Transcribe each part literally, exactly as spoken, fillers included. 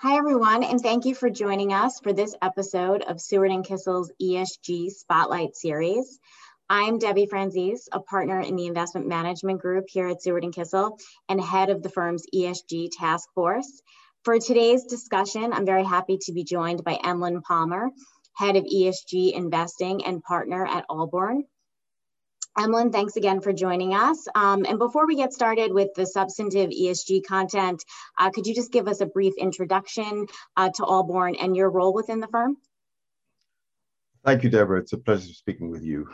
Hi, everyone, and thank you for joining us for this episode of Seward and Kissel's E S G Spotlight Series. I'm Debbie Franzese, a partner in the investment management group here at Seward and Kissel and head of the firm's E S G task force. For today's discussion, I'm very happy to be joined by Emlyn Palmer, head of E S G investing and partner at Allborn. Emlyn, thanks again for joining us. Um, and before we get started with the substantive E S G content, uh, could you just give us a brief introduction uh, to Allborn and your role within the firm? Thank you, Deborah. It's a pleasure speaking with you.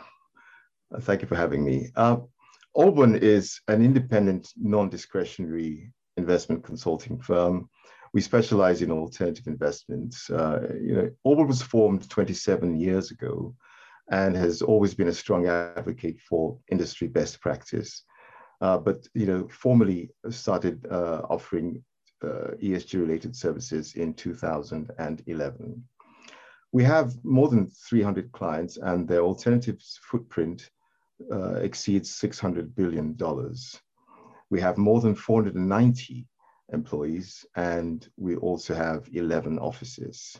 Uh, thank you for having me. Uh, Allborn is an independent, non-discretionary investment consulting firm. We specialize in alternative investments. Uh, you know, Allborn was formed twenty-seven years ago and has always been a strong advocate for industry best practice. Uh, but, you know, formally started uh, offering uh, E S G-related services in two thousand eleven. We have more than three hundred clients, and their alternatives footprint uh, exceeds six hundred billion dollars. We have more than four hundred ninety employees, and we also have eleven offices.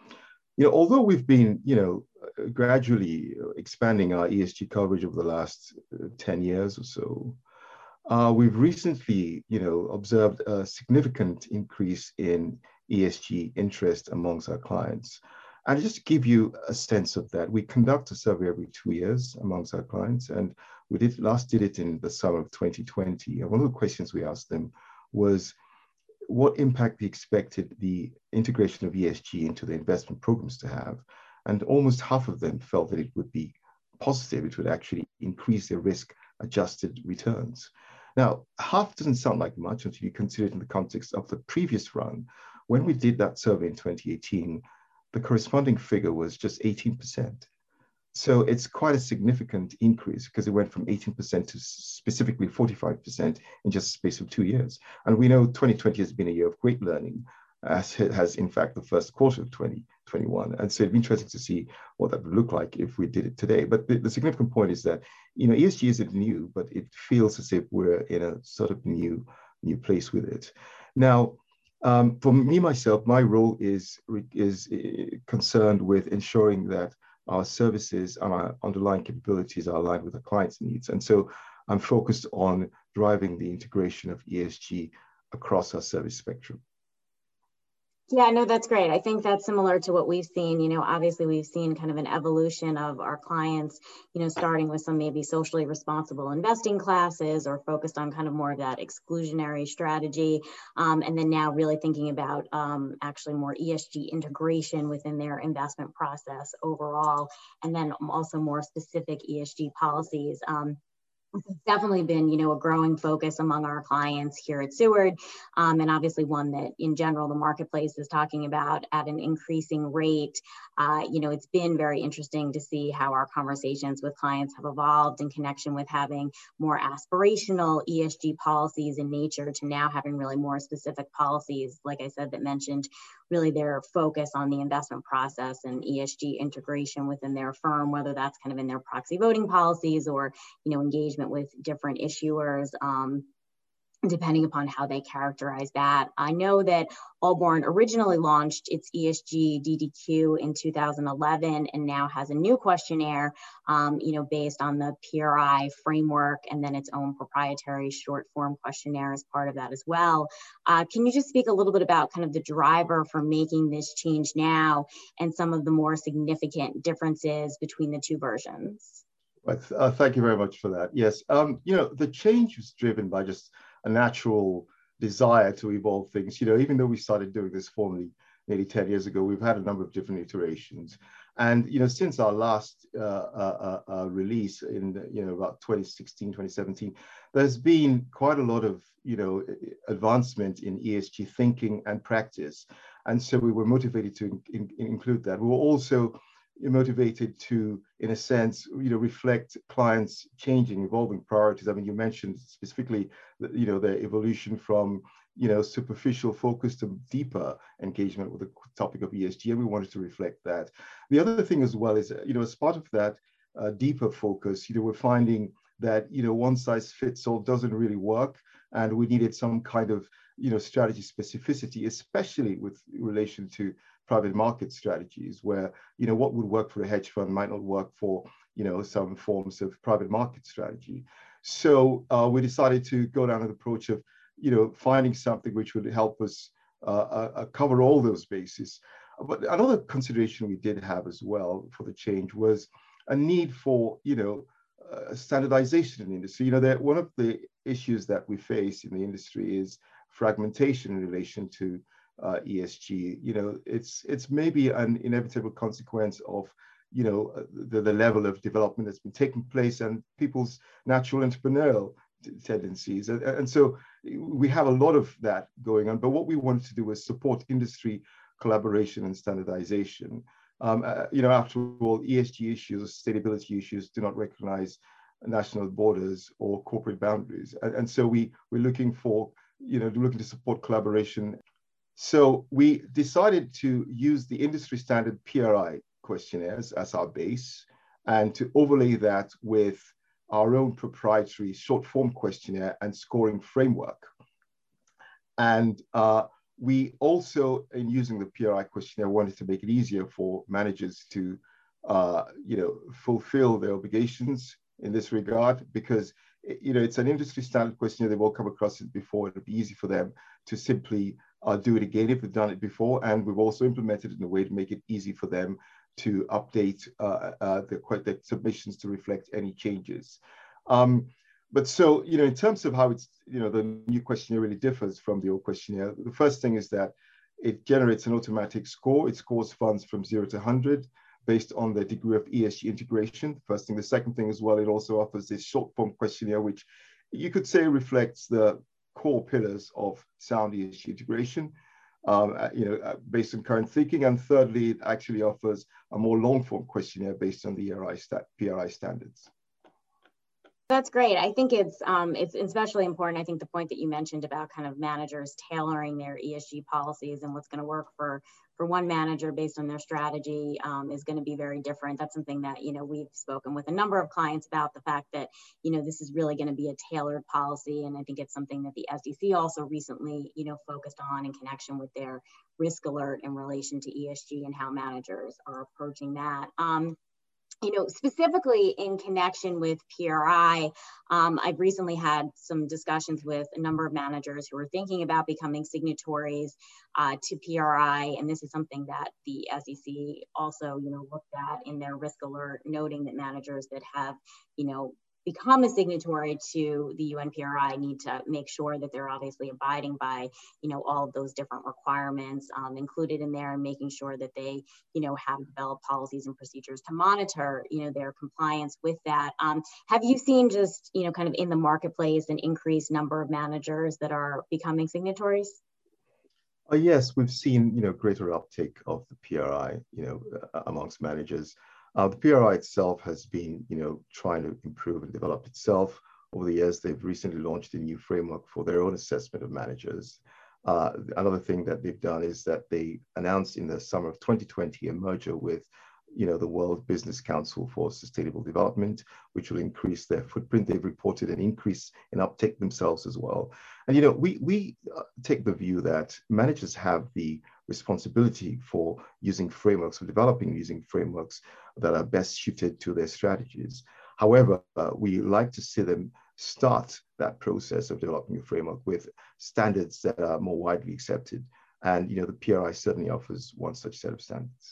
You know, although we've been, you know, gradually expanding our E S G coverage over the last ten years or so, uh, we've recently, you know, observed a significant increase in E S G interest amongst our clients. And just to give you a sense of that, we conduct a survey every two years amongst our clients, and we did last did it in the summer of twenty twenty. And one of the questions we asked them was what impact they expected the integration of E S G into the investment programs to have. And almost half of them felt that it would be positive, it would actually increase their risk-adjusted returns. Now, half doesn't sound like much until you consider it in the context of the previous run. When we did that survey in twenty eighteen, the corresponding figure was just eighteen percent. So it's quite a significant increase because it went from eighteen percent to specifically forty-five percent in just a space of two years. And we know twenty twenty has been a year of great learning, as it has in fact the first quarter of twenty twenty-one. And so it'd be interesting to see what that would look like if we did it today. But the, the significant point is that, you know, E S G isn't new, but it feels as if we're in a sort of new, new place with it. Now, um, for me, myself, my role is, is concerned with ensuring that our services and our underlying capabilities are aligned with the client's needs. And so I'm focused on driving the integration of E S G across our service spectrum. Yeah, no, that's great. I think that's similar to what we've seen. You know, obviously we've seen kind of an evolution of our clients, you know, starting with some maybe socially responsible investing classes or focused on kind of more of that exclusionary strategy. Um, and then now really thinking about um, actually more E S G integration within their investment process overall. And then also more specific E S G policies. Um, It's definitely been, you know, a growing focus among our clients here at Seward, um, and obviously one that in general the marketplace is talking about at an increasing rate. Uh, you know, it's been very interesting to see how our conversations with clients have evolved in connection with having more aspirational E S G policies in nature to now having really more specific policies, like I said, that mentioned really their focus on the investment process and E S G integration within their firm, whether that's kind of in their proxy voting policies or, you know, engagement with different issuers, um, depending upon how they characterize that. I know that Allborn originally launched its E S G D D Q in two thousand eleven and now has a new questionnaire, um, you know, based on the P R I framework and then its own proprietary short form questionnaire as part of that as well. Uh, can you just speak a little bit about kind of the driver for making this change now and some of the more significant differences between the two versions? Right. Uh, thank you very much for that. Yes, um, you know, the change was driven by just a natural desire to evolve things. You know, even though we started doing this formally nearly ten years ago, we've had a number of different iterations. And, you know, since our last uh, uh, uh, release in, you know, about twenty sixteen, twenty seventeen, there's been quite a lot of, you know, advancement in E S G thinking and practice. And so we were motivated to in, in include that. We were also motivated to, in a sense, you know, reflect clients' changing, evolving priorities. I mean, you mentioned specifically, you know, the evolution from, you know, superficial focus to deeper engagement with the topic of E S G, and we wanted to reflect that. The other thing as well is, you know, as part of that uh, deeper focus, you know, we're finding that, you know, one size fits all doesn't really work, and we needed some kind of you know, strategy specificity, especially with relation to private market strategies, where, you know, what would work for a hedge fund might not work for, you know, some forms of private market strategy. So uh, we decided to go down an approach of, you know, finding something which would help us uh, uh, cover all those bases. But another consideration we did have as well for the change was a need for, you know, uh, standardization in the industry. You know, that one of the issues that we face in the industry is fragmentation in relation to uh, E S G. You know, it's it's maybe an inevitable consequence of, you know, the, the level of development that's been taking place and people's natural entrepreneurial tendencies. And, and so we have a lot of that going on. But what we wanted to do was support industry collaboration and standardization. Um, uh, you know, after all, E S G issues, sustainability issues do not recognize national borders or corporate boundaries. And, and so we, we're looking for, you know, looking to support collaboration. So we decided to use the industry standard P R I questionnaires as our base and to overlay that with our own proprietary short form questionnaire and scoring framework. And uh, we also, in using the P R I questionnaire, wanted to make it easier for managers to, uh, you know, fulfill their obligations in this regard, because, you know, it's an industry standard questionnaire. They've all come across it before. It'll be easy for them to simply uh, do it again if they've done it before. And we've also implemented it in a way to make it easy for them to update uh, uh, the, the submissions to reflect any changes. Um, But so, you know, in terms of how it's, you know, the new questionnaire really differs from the old questionnaire, the first thing is that it generates an automatic score. It scores funds from zero to one hundred based on the degree of E S G integration. First thing. The second thing as well, it also offers this short form questionnaire, which you could say reflects the core pillars of sound E S G integration, um, you know, based on current thinking. And thirdly, it actually offers a more long form questionnaire based on the P R I standards. That's great. I think it's um, it's especially important. I think the point that you mentioned about kind of managers tailoring their E S G policies and what's going to work for for one manager based on their strategy um, is going to be very different. That's something that, you know, we've spoken with a number of clients about, the fact that, you know, this is really going to be a tailored policy. And I think it's something that the S E C also recently, you know, focused on in connection with their risk alert in relation to E S G and how managers are approaching that. Um, You know, specifically in connection with P R I, um, I've recently had some discussions with a number of managers who are thinking about becoming signatories uh, to P R I, and this is something that the S E C also, you know, looked at in their risk alert, noting that managers that have, you know, become a signatory to the U N P R I need to make sure that they're obviously abiding by, you know, all of those different requirements um, included in there, and making sure that they, you know, have developed policies and procedures to monitor, you know, their compliance with that. Um, have you seen just, you know, kind of in the marketplace an increased number of managers that are becoming signatories? Uh, yes, we've seen, you know, greater uptake of the P R I, you know, uh, amongst managers. Uh, the P R I itself has been, you know, trying to improve and develop itself over the years. They've recently launched a new framework for their own assessment of managers. Uh, another thing that they've done is that they announced in the summer of twenty twenty a merger with, you know, the World Business Council for Sustainable Development, which will increase their footprint. They've reported an increase in uptake themselves as well. And, you know, we, we uh, take the view that managers have the responsibility for using frameworks, for developing using frameworks that are best suited to their strategies. However, uh, we like to see them start that process of developing a framework with standards that are more widely accepted. And, you know, the P R I certainly offers one such set of standards.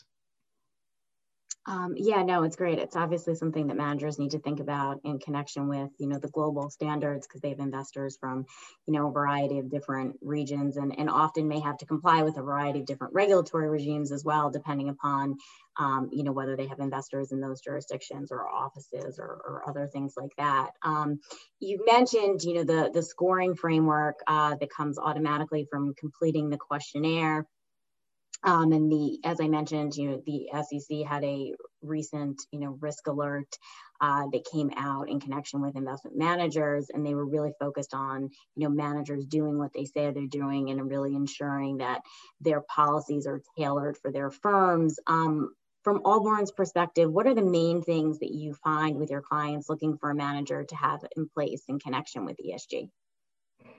Um, yeah, no, it's great. It's obviously something that managers need to think about in connection with, you know, the global standards, because they have investors from, you know, a variety of different regions, and, and often may have to comply with a variety of different regulatory regimes as well, depending upon, um, you know, whether they have investors in those jurisdictions or offices or, or other things like that. Um, you mentioned, you know, the, the scoring framework uh, that comes automatically from completing the questionnaire. Um, and the, as I mentioned, you know, the S E C had a recent, you know, risk alert uh, that came out in connection with investment managers, and they were really focused on, you know, managers doing what they say they're doing and really ensuring that their policies are tailored for their firms. Um, from Allborn's perspective, what are the main things that you find with your clients looking for a manager to have in place in connection with E S G?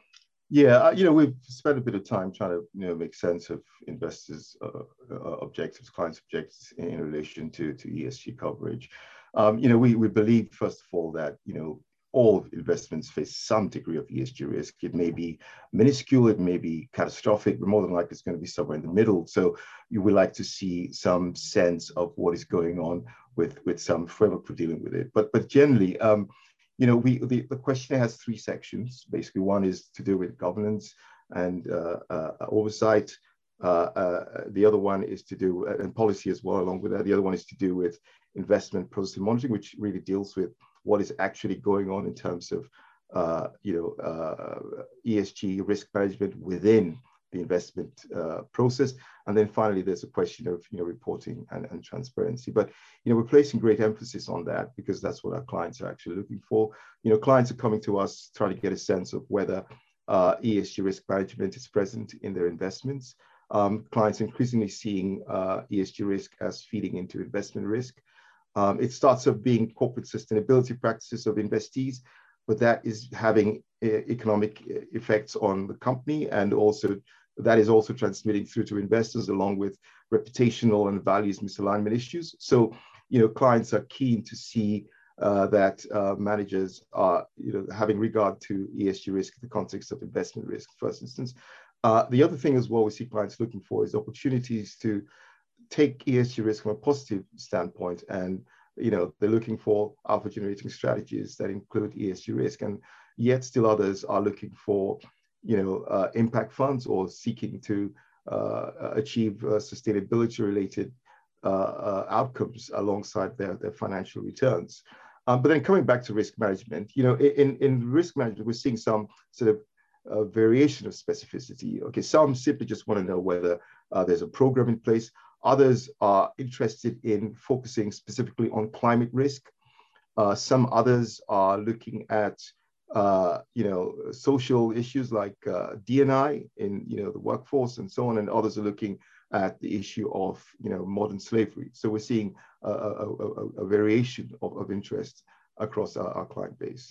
Yeah, uh, you know, we've spent a bit of time trying to, you know, make sense of investors' uh, uh, objectives, clients' objectives in, in relation to, to E S G coverage. Um, you know, we, we believe, first of all, that, you know, all investments face some degree of E S G risk. It may be minuscule, it may be catastrophic, but more than likely it's going to be somewhere in the middle. So you would like to see some sense of what is going on with, with some framework for dealing with it. But, but generally, um, you know, we the, the questionnaire has three sections. Basically, one is to do with governance and uh, uh, oversight. Uh, uh, the other one is to do, and policy as well, along with that. The other one is to do with investment process and monitoring, which really deals with what is actually going on in terms of, uh, you know, uh, E S G risk management within the investment uh, process. And then finally, there's a question of, you know, reporting and, and transparency. But, you know, we're placing great emphasis on that because that's what our clients are actually looking for. You know, clients are coming to us trying to get a sense of whether uh, E S G risk management is present in their investments. Um, clients increasingly seeing uh, E S G risk as feeding into investment risk. Um, it starts off being corporate sustainability practices of investees, but that is having uh, economic effects on the company, and also that is also transmitting through to investors, along with reputational and values misalignment issues. So, you know, clients are keen to see uh, that uh, managers are, you know, having regard to E S G risk in the context of investment risk, first instance. Uh, the other thing as well we see clients looking for is opportunities to take E S G risk from a positive standpoint, and you know they're looking for alpha generating strategies that include E S G risk, and yet still others are looking for, you know, uh, impact funds or seeking to uh, achieve uh, sustainability related uh, uh, outcomes alongside their, their financial returns. Um, but then coming back to risk management, you know, in, in risk management, we're seeing some sort of uh, variation of specificity. Okay, some simply just want to know whether uh, there's a program in place. Others are interested in focusing specifically on climate risk. Uh, some others are looking at, uh, you know, social issues like uh, D and I in, you know, the workforce and so on, and others are looking at the issue of, you know, modern slavery. So we're seeing a, a, a, a variation of, of interest across our, our client base.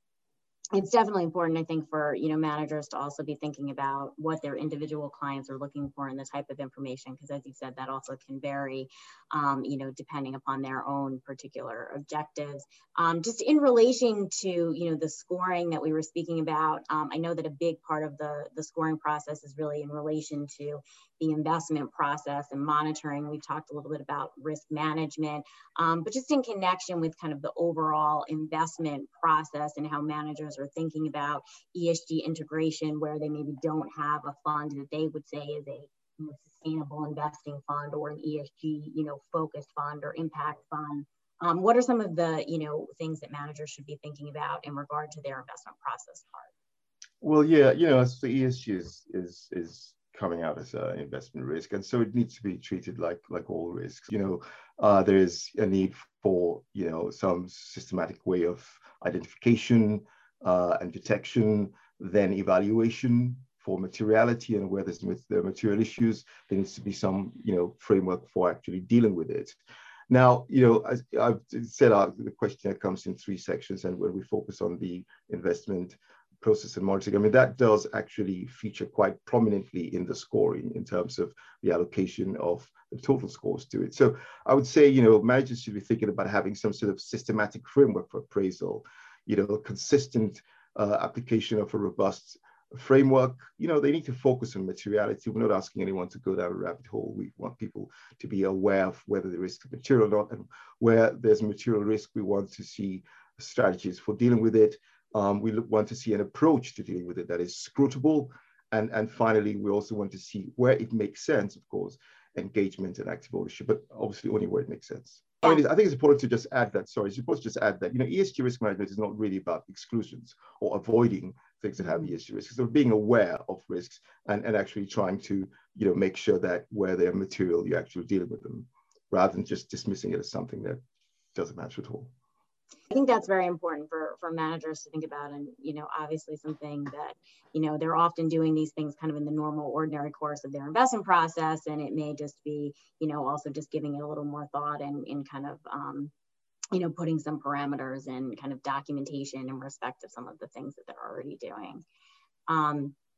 It's definitely important, I think, for, you know, managers to also be thinking about what their individual clients are looking for in the type of information, because as you said, that also can vary, um, you know, depending upon their own particular objectives. Um, just in relation to, you know, the scoring that we were speaking about, um, I know that a big part of the, the scoring process is really in relation to the investment process and monitoring. We've talked a little bit about risk management, um, but just in connection with kind of the overall investment process and how managers are thinking about E S G integration, where they maybe don't have a fund that they would say is a, you know, sustainable investing fund or an E S G, you know, focused fund or impact fund. Um, what are some of the, you know, things that managers should be thinking about in regard to their investment process part? Well, yeah, you know, so E S G is is is coming out as an investment risk, and so it needs to be treated like like all risks. You know, uh, there is a need for, you know, some systematic way of identification uh, and detection, then evaluation for materiality, and where there's the material issues, there needs to be some, you know, framework for actually dealing with it. Now, you know, as I've said, uh, the questionnaire comes in three sections, and when we focus on the investment process and monitoring, I mean, that does actually feature quite prominently in the scoring in terms of the allocation of the total scores to it. So I would say, you know, managers should be thinking about having some sort of systematic framework for appraisal, you know, consistent uh, application of a robust framework. You know, they need to focus on materiality. We're not asking anyone to go down a rabbit hole. We want people to be aware of whether the risk is material or not, and where there's material risk, we want to see strategies for dealing with it. Um, we look, want to see an approach to dealing with it that is scrutable. And, and finally, we also want to see where it makes sense, of course, engagement and active ownership, but obviously only where it makes sense. Yeah. I mean, I think it's important to just add that, sorry, it's important to just add that, you know, E S G risk management is not really about exclusions or avoiding things that have E S G risks. So being aware of risks and, and actually trying to, you know, make sure that where they're material, you're actually dealing with them, rather than just dismissing it as something that doesn't matter at all. I think that's very important for, for managers to think about, and, you know, obviously something that, you know, they're often doing these things kind of in the normal, ordinary course of their investment process, and it may just be, you know, also just giving it a little more thought and in kind of, um, you know, putting some parameters and kind of documentation in respect of some of the things that they're already doing. Um,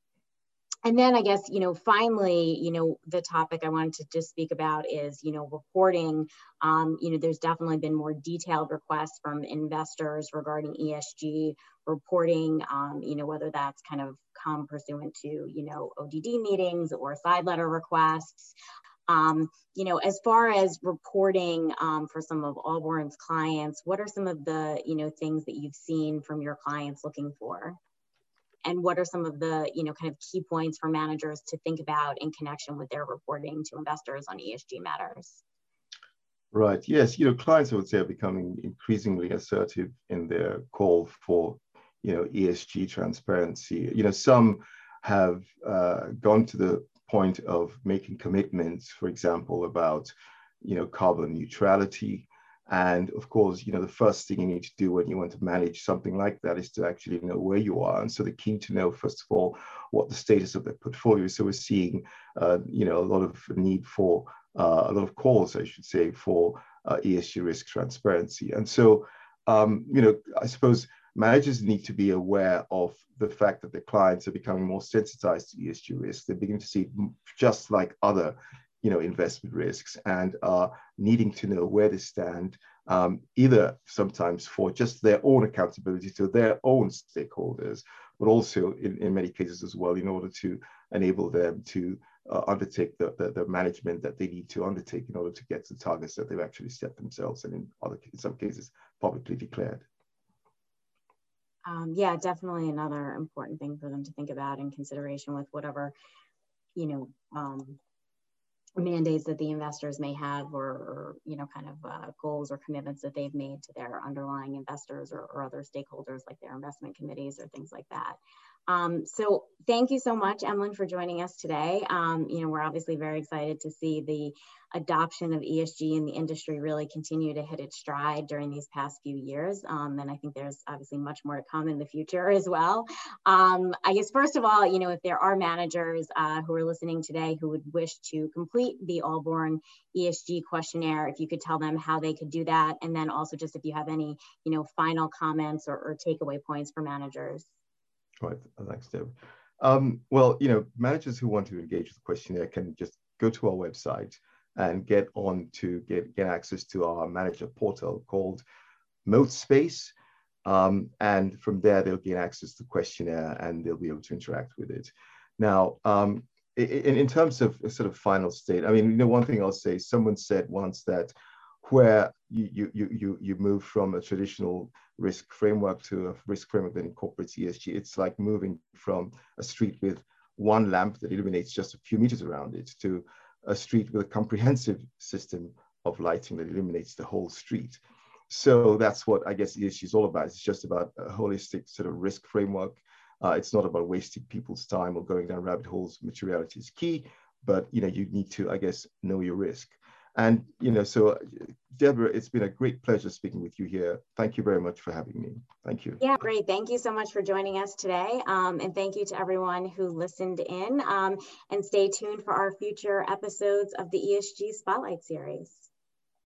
And then I guess, you know, finally, you know, the topic I wanted to just speak about is, you know, reporting. Um, you know, there's definitely been more detailed requests from investors regarding E S G reporting, um, you know, whether that's kind of come pursuant to, you know, O D D meetings or side letter requests. Um, you know, as far as reporting um, for some of Allborn's clients, what are some of the, you know, things that you've seen from your clients looking for? And what are some of the, you know, kind of key points for managers to think about in connection with their reporting to investors on E S G matters? Right. Yes. You know, clients, I would say, are becoming increasingly assertive in their call for, you know, E S G transparency. You know, some have uh, gone to the point of making commitments, for example, about, you know, carbon neutrality. And of course, you know, the first thing you need to do when you want to manage something like that is to actually know where you are. And so they're keen to know, first of all, what the status of their portfolio is. So we're seeing, uh, you know, a lot of need for, uh, a lot of calls, I should say, for uh, E S G risk transparency. And so, um, you know, I suppose managers need to be aware of the fact that their clients are becoming more sensitized to E S G risks. They're beginning to see it just like other, you know, investment risks, and are needing to know where they stand, um, either sometimes for just their own accountability to their own stakeholders, but also in, in many cases as well, in order to enable them to uh, undertake the, the, the management that they need to undertake in order to get to the targets that they've actually set themselves, and in other, in some cases, publicly declared. Um, yeah, definitely another important thing for them to think about in consideration with whatever, you know, um, mandates that the investors may have, or, or you know, kind of uh, goals or commitments that they've made to their underlying investors or, or other stakeholders like their investment committees or things like that. Um, so thank you so much, Emlyn, for joining us today. Um, you know, we're obviously very excited to see the adoption of E S G in the industry really continue to hit its stride during these past few years. Um, and I think there's obviously much more to come in the future as well. Um, I guess, first of all, you know, if there are managers uh, who are listening today who would wish to complete the Allborn E S G questionnaire, if you could tell them how they could do that. And then also just if you have any, you know, final comments or, or takeaway points for managers. Right, thanks, Deb. Um, well, you know, managers who want to engage with the questionnaire can just go to our website and get on to get, get access to our manager portal called MoatSpace. Um, and from there, they'll gain access to the questionnaire and they'll be able to interact with it. Now, um, in, in terms of a sort of final state, I mean, you know, one thing I'll say, someone said once that where you, you, you, you move from a traditional risk framework to a risk framework that incorporates E S G, it's like moving from a street with one lamp that illuminates just a few meters around it to a street with a comprehensive system of lighting that illuminates the whole street. So that's what I guess E S G is all about. It's just about a holistic sort of risk framework. Uh, it's not about wasting people's time or going down rabbit holes. Materiality is key, but you know, you need to, I guess, know your risk. And, you know, so Deborah, it's been a great pleasure speaking with you here. Thank you very much for having me. Thank you. Yeah, great. Thank you so much for joining us today. Um, and thank you to everyone who listened in, um, and stay tuned for our future episodes of the E S G Spotlight series.